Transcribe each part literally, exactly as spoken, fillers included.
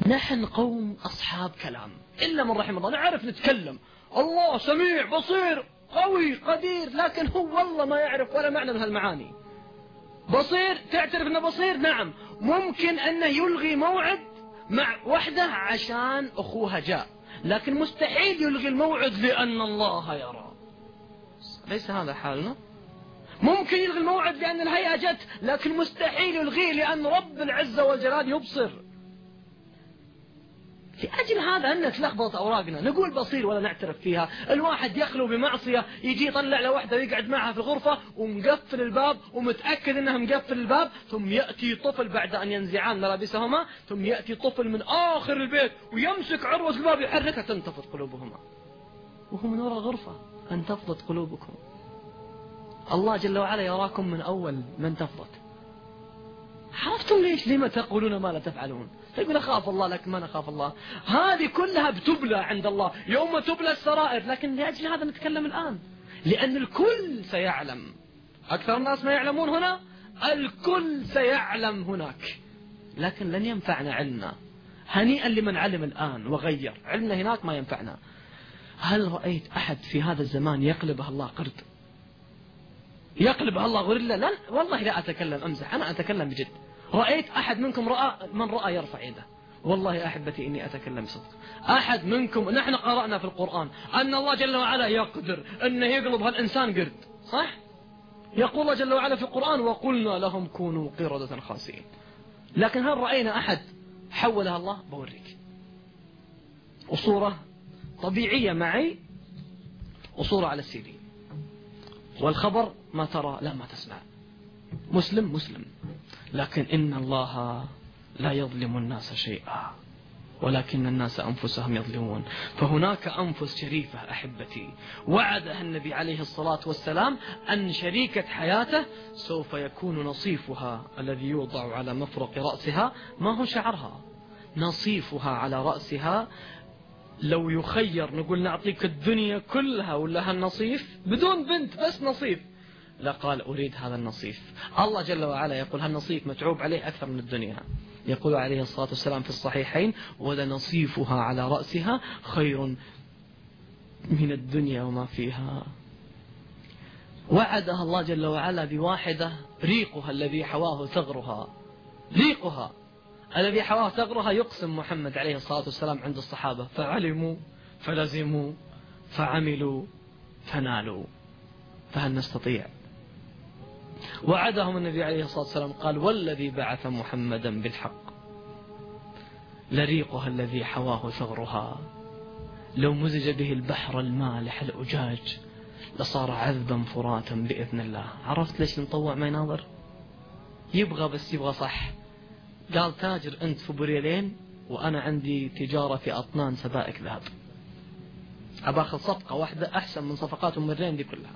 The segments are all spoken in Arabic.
نحن قوم أصحاب كلام إلا من رحم الله، نعرف نتكلم، الله سميع بصير قوي قدير، لكن هو والله ما يعرف ولا معنى من هالمعاني. بصير، تعترف أنه بصير؟ نعم. ممكن أنه يلغي موعد مع وحده عشان أخوها جاء، لكن مستحيل يلغي الموعد لأن الله يرى. ليس هذا حالنا. ممكن يلغي الموعد لأن الهيئة جت، لكن مستحيل يلغيه لأن رب العزة والجلال يبصر. لأجل هذا أن تلخبط أوراقنا، نقول بصير ولا نعترف فيها. الواحد يخلو بمعصية يجي يطلع لوحده ويقعد معها في الغرفة ومقفل الباب ومتأكد أنها مقفل الباب، ثم يأتي طفل بعد أن ينزعان ملابسهما، ثم يأتي طفل من آخر البيت ويمسك عروة الباب يحركها، تنتفض قلوبهما وهو من وراء الغرفة. انتفضت قلوبكم. الله جل وعلا يراكم من أول من تفضت. عرفتم ليش؟ لما تقولون ما لا تفعلون؟ يقول أخاف الله لكن ما نخاف الله. هذه كلها بتبلى عند الله يوم تبلى السرائر، لكن لأجل هذا نتكلم الآن، لأن الكل سيعلم. أكثر الناس ما يعلمون هنا، الكل سيعلم هناك، لكن لن ينفعنا علمنا. هنيئا لمن علم الآن وغير. علمنا هناك ما ينفعنا. هل رأيت أحد في هذا الزمان يقلبه الله قرد؟ يقلبه الله غريلا؟ لا والله لا أتكلم أمزح، أنا أتكلم بجد. رأيت أحد منكم رأى؟ من رأى يرفع يده. والله يا أحبتي إني أتكلم بصدق. أحد منكم، نحن قرأنا في القرآن أن الله جل وعلا يقدر أنه يقلب هالإنسان قرد، صح؟ يقول الله جل وعلا في القرآن وقلنا لهم كونوا قردة خاسئين. لكن هل رأينا أحد حولها الله؟ بوريك. وصورة طبيعية معي، وصورة على السي دي، والخبر ما ترى لا ما تسمع. مسلم مسلم، لكن إن الله لا يظلم الناس شيئا ولكن الناس أنفسهم يظلمون. فهناك أنفس شريفة أحبتي وعدها النبي عليه الصلاة والسلام أن شريكة حياته سوف يكون نصيفها الذي يوضع على مفرق رأسها ما هو شعرها، نصيفها على رأسها. لو يخير نقول نعطيك الدنيا كلها ولا هالنصيف بدون بنت بس نصيف، لقال أريد هذا النصيف. الله جل وعلا يقول هالنصيف متعوب عليه أكثر من الدنيا. يقول عليه الصلاة والسلام في الصحيحين ولنصيفها على رأسها خير من الدنيا وما فيها. وعدها الله جل وعلا بواحدة ريقها الذي حواه ثغرها، ريقها الذي حواه ثغرها. يقسم محمد عليه الصلاة والسلام عند الصحابة فعلموا فلزموا فعملوا فنالوا، فهل نستطيع؟ وعدهم النبي عليه الصلاة والسلام قال والذي بعث محمدا بالحق لريقها الذي حواه ثغرها لو مزج به البحر المالح الأجاج لصار عذبا فراتا بإذن الله. عرفت ليش نطوع ما يناظر؟ يبغى بس يبغى صح. قال تاجر أنت في بريلين وأنا عندي تجارة في أطنان سبائك ذهب، أباخذ صفقة واحدة أحسن من صفقات أم الرين دي كلها.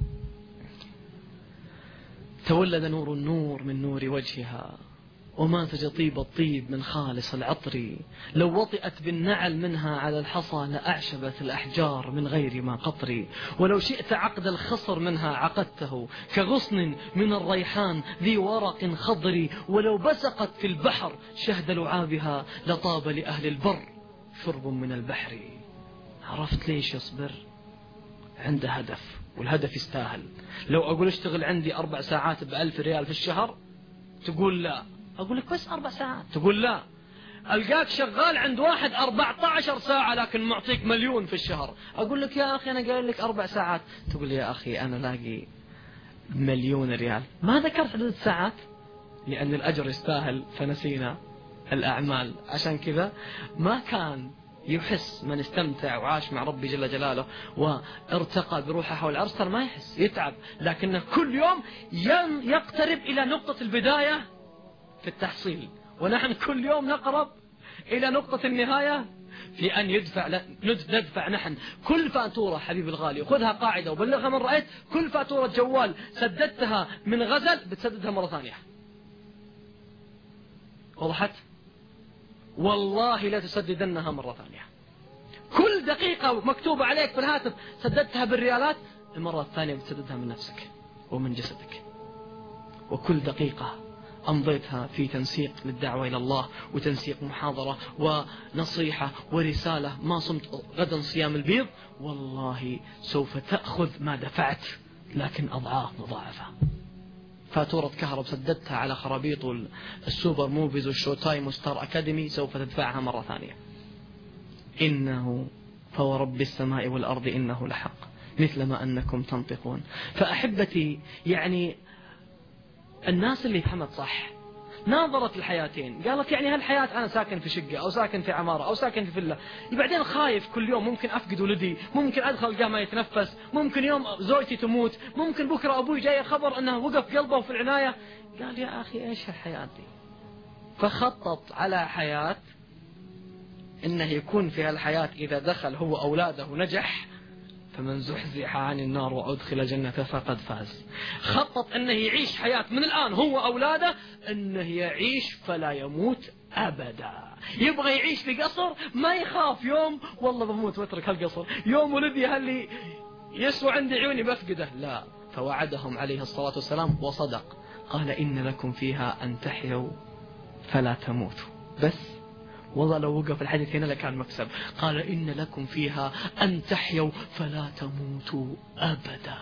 تولد نور النور من نور وجهها ومازج طيب الطيب من خالص العطر. لو وطئت بالنعل منها على الحصى لأعشبت الأحجار من غير ما قطر. ولو شئت عقد الخصر منها عقدته كغصن من الريحان ذي ورق خضر. ولو بسقت في البحر شهد لعابها لطاب لأهل البر شرب من البحر. عرفت ليش يصبر؟ عنده هدف، والهدف يستاهل. لو أقول اشتغل عندي أربع ساعات بألف ريال في الشهر تقول لا. أقول لك بس أربع ساعات تقول لا. ألقاك شغال عند واحد أربعة عشر ساعة لكن معطيك مليون في الشهر. أقول لك يا أخي أنا قايل لك أربع ساعات، تقول يا أخي أنا لاقي مليون ريال. ما ذكرت عدد الساعات لأن الأجر يستاهل، فنسينا الأعمال. عشان كذا ما كان يحس من استمتع وعاش مع ربي جل جلاله وارتقى بروحه حول العرش ترى ما يحس، يتعب، لكنه كل يوم يقترب إلى نقطة البداية في التحصيل، ونحن كل يوم نقرب إلى نقطة النهاية في أن يدفع ندفع نحن كل فاتورة. حبيبي الغالي خذها قاعدة وبلغها من رأيت، كل فاتورة جوال سددتها من غزل بتسددها مرة ثانية. وضحت؟ والله لا تسددنها مرة ثانية. كل دقيقة مكتوبة عليك في الهاتف سددتها بالريالات، المرة الثانية بتسددها من نفسك ومن جسدك. وكل دقيقة أمضيتها في تنسيق للدعوة إلى الله وتنسيق محاضرة ونصيحة ورسالة، ما صمت غدا صيام البيض، والله سوف تأخذ ما دفعت لكن أضعاف مضاعفة. فاتورة كهرب سددتها على خرابيط السوبر موفيز والشو تايم وستار أكاديمي سوف تدفعها مرة ثانية. إنه فورب السماء والأرض إنه لحق مثل ما أنكم تنطقون. فأحبتي يعني الناس اللي فهمت صح ناظرت الحياتين، قالت يعني هالحياة أنا ساكن في شقة أو ساكن في عمارة أو ساكن في فيلا، بعدين خايف كل يوم ممكن أفقد ولدي، ممكن أدخل قام ما يتنفس، ممكن يوم زوجتي تموت، ممكن بكرة أبوي جاي خبر أنه وقف قلبه في العناية. قال يا أخي إيش الحياة دي؟ فخطط على حياة إنه يكون في هالحياة إذا دخل هو أولاده نجح، فمن زحزح عن النار وأدخل الجنة فقد فاز. خطط أنه يعيش حياة من الآن هو أولاده أنه يعيش فلا يموت أبدا. يبغى يعيش في قصر ما يخاف يوم والله بموت واترك هالقصر، يوم ولدي هاللي يسوى عندي عيوني بفقده، لا. فوعدهم عليه الصلاة والسلام وصدق، قال إن لكم فيها أن تحيوا فلا تموتوا. بس والله لو وقف الحديث هنا لكان مكسب. قال إن لكم فيها أن تحيوا فلا تموتوا أبدا.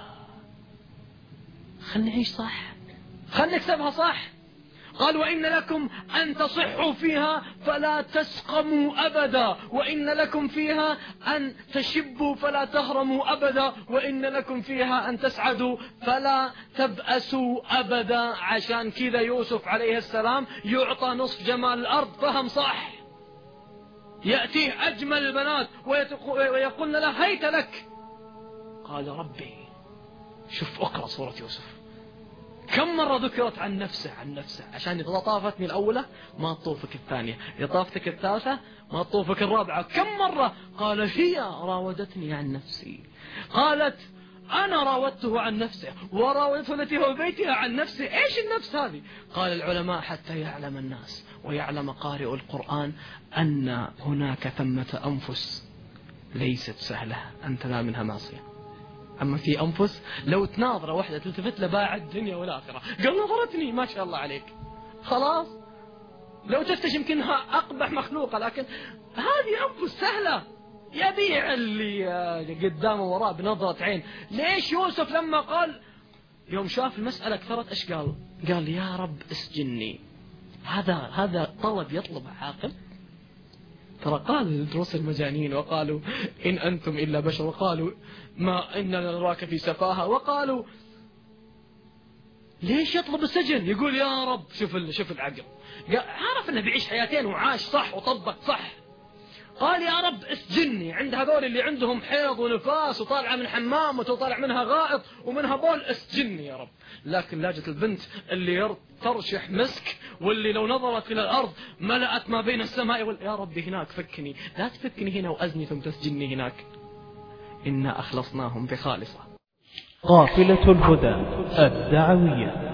خلنا نعيش صح، خلنا نكسبها صح. قال وإن لكم أن تصحوا فيها فلا تسقموا أبدا، وإن لكم فيها أن تشبوا فلا تهرموا أبدا، وإن لكم فيها أن تسعدوا فلا تبأسوا أبدا. عشان كذا يوسف عليه السلام يعطى نصف جمال الأرض، فهم صح. يأتيه أجمل البنات ويقولن له هيت لك، قال ربي. شوف اقرأ سورة يوسف كم مرة ذكرت عن نفسه عن نفسه، عشان إذا طافتني الأولى ما تطوفك الثانية، إذا طافتك الثالثة ما تطوفك الرابعة. كم مرة قال هي راودتني عن نفسي، قالت أنا راودته عن نفسه وراودته التي هو بيتها عن نفسه. إيش النفس هذه؟ قال العلماء حتى يعلم الناس ويعلم قارئ القرآن أن هناك ثمة أنفس ليست سهلة أن تنال منها معصية. أما في أنفس لو تناظر واحدة تلتفت لباع الدنيا والآخرة، قال نظرتني ما شاء الله عليك خلاص، لو تفتش يمكنها أقبح مخلوقة، لكن هذه أنفس سهلة يبيع اللي قدامه وراه بنظرة عين. ليش يوسف لما قال يوم شاف المسألة كثرت إيش قال؟ قال يا رب اسجني. هذا هذا طلب يطلبه عاقل. ترى قال الدروس المجانين وقالوا إن أنتم إلا بشر، وقالوا ما إننا نراك في سفاهة، وقالوا ليش يطلب السجن؟ يقول يا رب شوف شوف العقل، عارف أنه بيعيش حياتين وعاش صح وطبق صح. قال يا رب اسجني عند هذول اللي عندهم حيض ونفاس وطالعة من حمام وطالع منها غائط ومنها بول، اسجني يا رب. لكن لاجت البنت اللي ترشح مسك واللي لو نظرت إلى الأرض ملأت ما بين السماء وال... يا رب هناك فكني، لا تفكني هنا وأزني ثم تسجني هناك. إنا أخلصناهم بخالصة. قافلة الهدى الدعوية.